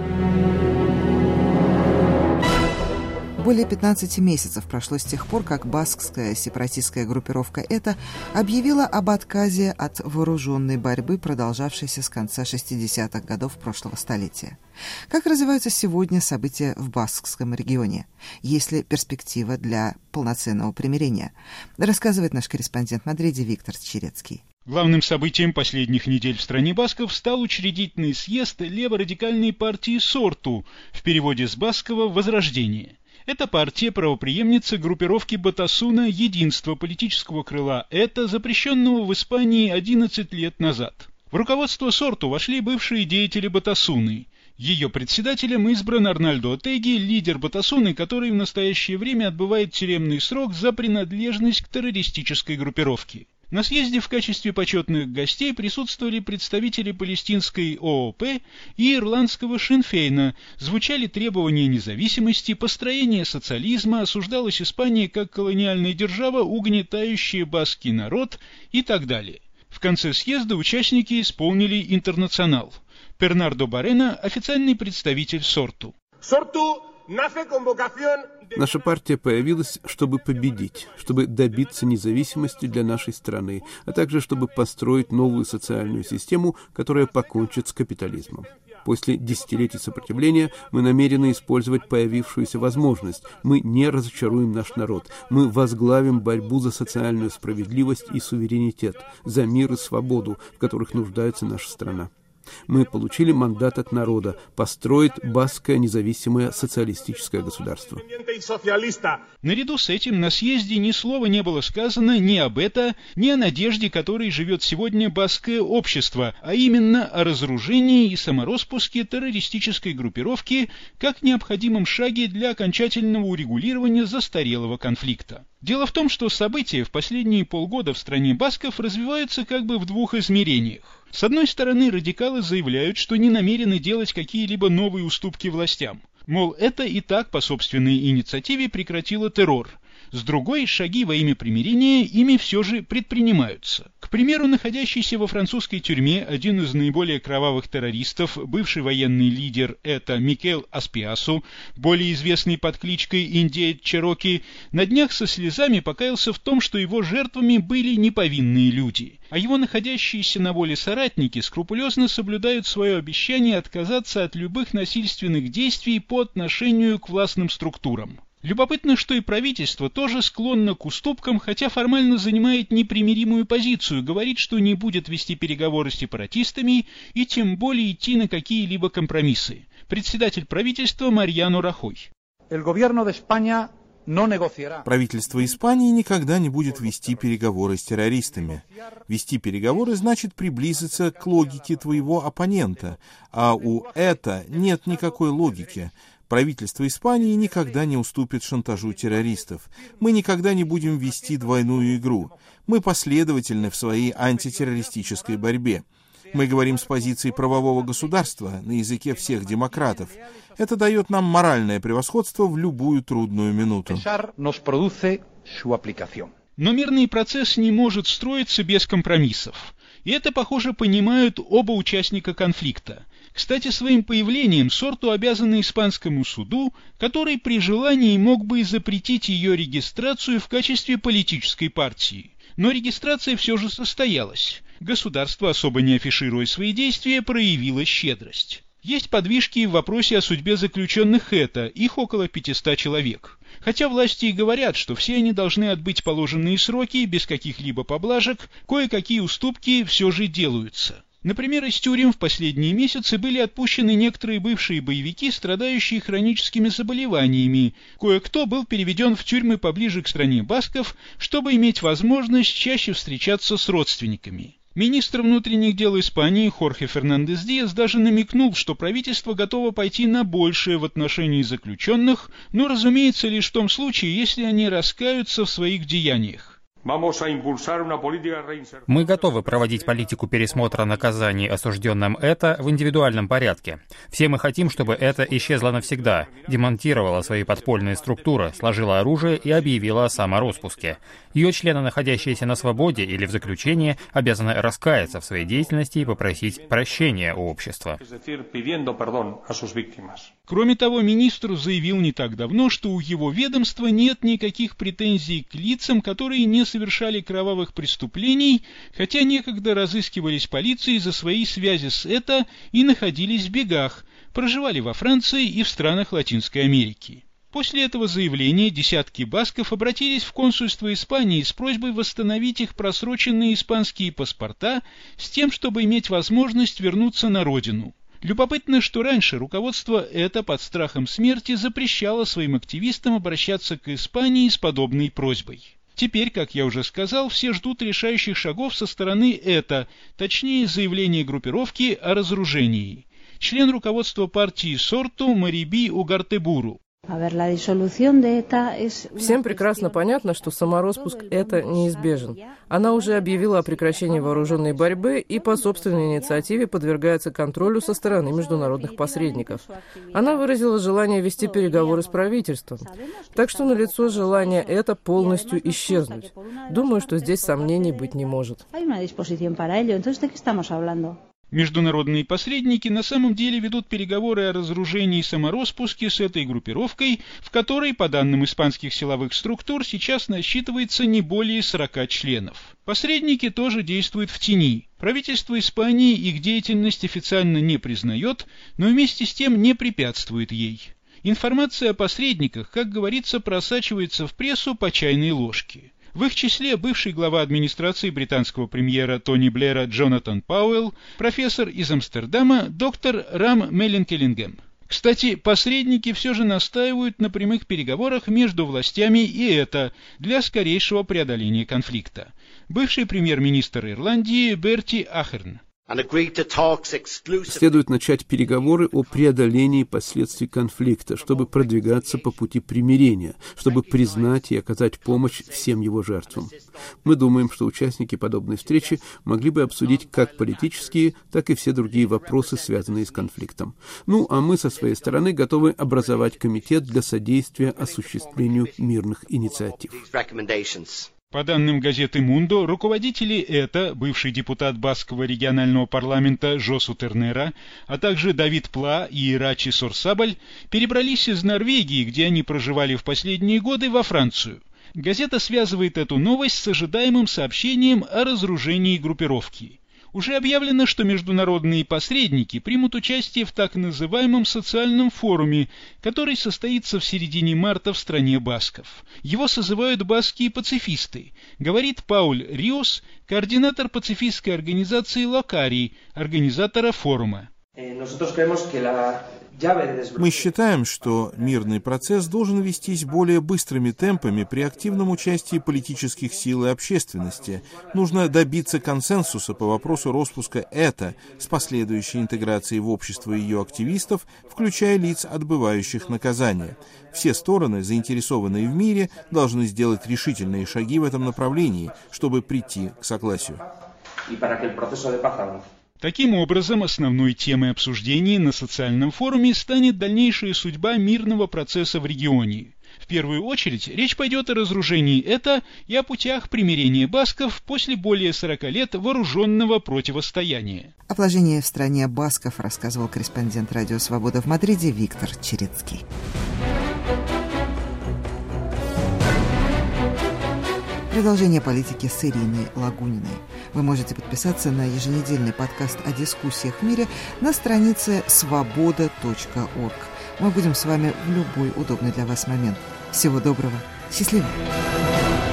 Speaker 1: Более пятнадцати месяцев прошло с тех пор, как баскская сепаратистская группировка «ЭТА» объявила об отказе от вооруженной борьбы, продолжавшейся с конца шестидесятых годов прошлого столетия. Как развиваются сегодня события в баскском регионе? Есть ли перспектива для полноценного примирения? Рассказывает наш корреспондент в Мадриде Виктор Черецкий.
Speaker 11: Главным событием последних недель в стране басков стал учредительный съезд леворадикальной партии «Сорту», в переводе с баскского «Возрождение». Эта партия правопреемница группировки Батасуна «Единство» политического крыла «ЭТА», запрещенного в Испании одиннадцать лет назад. В руководство «Сорту» вошли бывшие деятели Батасуны. Ее председателем избран Арнальдо Отеги, лидер Батасуны, который в настоящее время отбывает тюремный срок за принадлежность к террористической группировке. На съезде в качестве почетных гостей присутствовали представители палестинской ООП и ирландского Шинфейна, звучали требования независимости, построения социализма, осуждалась Испания как колониальная держава, угнетающая баскский народ и так далее. В конце съезда участники исполнили «Интернационал». Бернардо Барена – официальный представитель «Сорту».
Speaker 12: Наша партия появилась, чтобы победить, чтобы добиться независимости для нашей страны, а также чтобы построить новую социальную систему, которая покончит с капитализмом. После десятилетий сопротивления мы намерены использовать появившуюся возможность. Мы не разочаруем наш народ. Мы возглавим борьбу за социальную справедливость и суверенитет, за мир и свободу, в которых нуждается наша страна. Мы получили мандат от народа построить баскское независимое социалистическое государство.
Speaker 11: Наряду с этим на съезде ни слова не было сказано ни об ЭТА, ни о надежде, которой живет сегодня баскское общество, а именно о разоружении и самороспуске террористической группировки как необходимом шаге для окончательного урегулирования застарелого конфликта. Дело в том, что события в последние полгода в стране басков развиваются как бы в двух измерениях. С одной стороны, радикалы заявляют, что не намерены делать какие-либо новые уступки властям. Мол, это и так по собственной инициативе прекратило террор. С другой, шаги во имя примирения ими все же предпринимаются. К примеру, находящийся во французской тюрьме один из наиболее кровавых террористов, бывший военный лидер ЭТА Микел Аспиасу, более известный под кличкой Индеец Чероки, на днях со слезами покаялся в том, что его жертвами были неповинные люди. А его находящиеся на воле соратники скрупулезно соблюдают свое обещание отказаться от любых насильственных действий по отношению к властным структурам. Любопытно, что и правительство тоже склонно к уступкам, хотя формально занимает непримиримую позицию, говорит, что не будет вести переговоры с сепаратистами и тем более идти на какие-либо компромиссы. Председатель правительства Мариано Рахой.
Speaker 13: Правительство Испании никогда не будет вести переговоры с террористами. Вести переговоры значит приблизиться к логике твоего оппонента, а у ЭТА нет никакой логики. Правительство Испании никогда не уступит шантажу террористов. Мы никогда не будем вести двойную игру. Мы последовательны в своей антитеррористической борьбе. Мы говорим с позиции правового государства, на языке всех демократов. Это дает нам моральное превосходство в любую трудную минуту.
Speaker 11: Но мирный процесс не может строиться без компромиссов. И это, похоже, понимают оба участника конфликта. Кстати, своим появлением Сорту обязаны испанскому суду, который при желании мог бы и запретить ее регистрацию в качестве политической партии. Но регистрация все же состоялась. Государство, особо не афишируя свои действия, проявило щедрость. Есть подвижки в вопросе о судьбе заключенных ЭТА, их около пятисот человек. Хотя власти и говорят, что все они должны отбыть положенные сроки, без каких-либо поблажек, кое-какие уступки все же делаются. Например, из тюрем в последние месяцы были отпущены некоторые бывшие боевики, страдающие хроническими заболеваниями. Кое-кто был переведен в тюрьмы поближе к стране басков, чтобы иметь возможность чаще встречаться с родственниками. Министр внутренних дел Испании Хорхе Фернандес Диас даже намекнул, что правительство готово пойти на большее в отношении заключенных, но, разумеется, лишь в том случае, если они раскаются в своих деяниях.
Speaker 9: Мы готовы проводить политику пересмотра наказаний осужденным ЭТА в индивидуальном порядке. Все мы хотим, чтобы ЭТА исчезла навсегда, демонтировала свои подпольные структуры, сложила оружие и объявила о самороспуске. Ее члены, находящиеся на свободе или в заключении, обязаны раскаяться в своей деятельности и попросить прощения у общества.
Speaker 11: Кроме того, министр заявил не так давно, что у его ведомства нет никаких претензий к лицам, которые не совершали кровавых преступлений, хотя некогда разыскивались полицией за свои связи с ЭТА и находились в бегах, проживали во Франции и в странах Латинской Америки. После этого заявления десятки басков обратились в консульство Испании с просьбой восстановить их просроченные испанские паспорта с тем, чтобы иметь возможность вернуться на родину. Любопытно, что раньше руководство ЭТА под страхом смерти запрещало своим активистам обращаться к Испании с подобной просьбой. Теперь, как я уже сказал, все ждут решающих шагов со стороны ЭТА, точнее заявления группировки о разоружении. Член руководства партии Сорту Мариби Угартебуру.
Speaker 14: Всем прекрасно понятно, что самороспуск ЭТА неизбежен. Она уже объявила о прекращении вооруженной борьбы и по собственной инициативе подвергается контролю со стороны международных посредников. Она выразила желание вести переговоры с правительством. Так что налицо желание ЭТА полностью исчезнуть. Думаю, что здесь сомнений быть не может.
Speaker 11: Международные посредники на самом деле ведут переговоры о разоружении и самороспуске с этой группировкой, в которой, по данным испанских силовых структур, сейчас насчитывается не более сорока членов. Посредники тоже действуют в тени. Правительство Испании их деятельность официально не признает, но вместе с тем не препятствует ей. Информация о посредниках, как говорится, просачивается в прессу по чайной ложке. В их числе бывший глава администрации британского премьера Тони Блэра Джонатан Пауэлл, профессор из Амстердама доктор Рам Мелленкеллингем. Кстати, посредники все же настаивают на прямых переговорах между властями и ЭТА для скорейшего преодоления конфликта. Бывший премьер-министр Ирландии Берти Ахерн.
Speaker 12: Следует начать переговоры о преодолении последствий конфликта, чтобы продвигаться по пути примирения, чтобы признать и оказать помощь всем его жертвам. Мы думаем, что участники подобной встречи могли бы обсудить как политические, так и все другие вопросы, связанные с конфликтом. Ну, а мы со своей стороны готовы образовать комитет для содействия осуществлению мирных инициатив.
Speaker 11: По данным газеты «Мундо», руководители ЭТА, бывший депутат баскского регионального парламента Жосу Тернера, а также Давид Пла и Ирачи Сорсабаль, перебрались из Норвегии, где они проживали в последние годы, во Францию. Газета связывает эту новость с ожидаемым сообщением о разоружении группировки. Уже объявлено, что международные посредники примут участие в так называемом социальном форуме, который состоится в середине марта в стране басков. Его созывают баскские пацифисты, говорит Пауль Риос, координатор пацифистской организации Локари, организатора форума.
Speaker 13: Мы считаем, что мирный процесс должен вестись более быстрыми темпами при активном участии политических сил и общественности. Нужно добиться консенсуса по вопросу распуска ЭТА с последующей интеграцией в общество ее активистов, включая лиц, отбывающих наказание. Все стороны, заинтересованные в мире, должны сделать решительные шаги в этом направлении, чтобы прийти к согласию.
Speaker 11: Таким образом, основной темой обсуждений на социальном форуме станет дальнейшая судьба мирного процесса в регионе. В первую очередь речь пойдет о разоружении это и о путях примирения басков после более сорока лет вооруженного противостояния.
Speaker 1: О положении в стране басков рассказывал корреспондент «Радио Свобода» в Мадриде Виктор Черецкий. Продолжение политики с Ириной Лагуниной. Вы можете подписаться на еженедельный подкаст о дискуссиях в мире на странице свобода точка орг. Мы будем с вами в любой удобный для вас момент. Всего доброго. Счастливо.